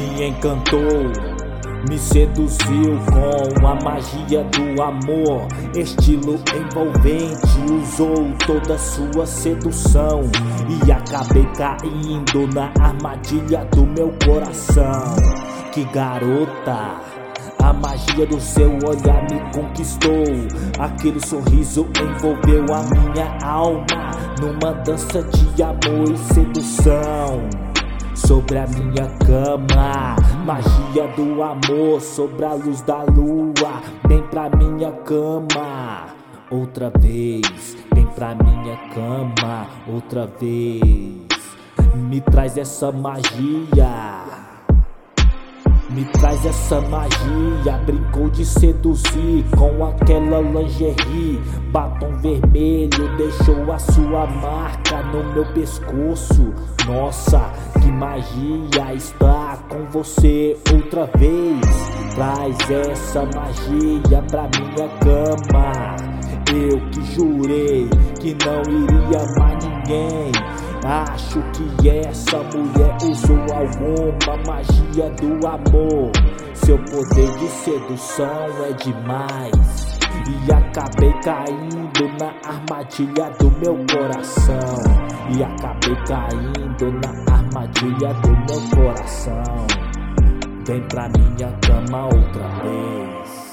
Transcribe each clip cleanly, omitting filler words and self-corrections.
Me encantou, me seduziu com a magia do amor. Estilo envolvente, usou toda sua sedução e acabei caindo na armadilha do meu coração. Que garota, a magia do seu olhar me conquistou. Aquele sorriso envolveu a minha alma numa dança de amor e sedução. Sobre a minha cama, magia do amor. Sobre a luz da lua, vem pra minha cama outra vez. Vem pra minha cama outra vez. Me traz essa magia, me traz essa magia. Brincou de seduzir com aquela lingerie. Batom vermelho deixou a sua marca no meu pescoço. Nossa, que magia estar com você outra vez. Traz essa magia pra minha cama. Eu que jurei que não iria mais ninguém. Acho que essa mulher usou alguma magia do amor. Seu poder de sedução é demais. E acabei caindo na armadilha do meu coração. E acabei caindo na armadilha do meu coração. Vem pra minha cama outra vez.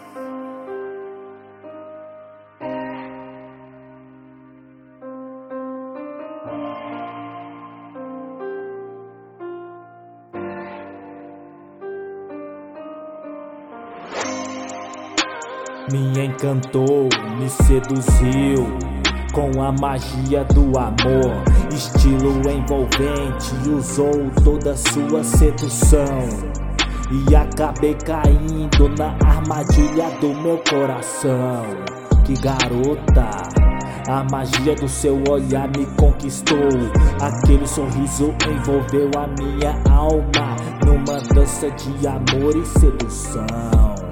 Me encantou, me seduziu com a magia do amor. Estilo envolvente, usou toda a sua sedução e acabei caindo na armadilha do meu coração. Que garota, a magia do seu olhar me conquistou. Aquele sorriso envolveu a minha alma numa dança de amor e sedução.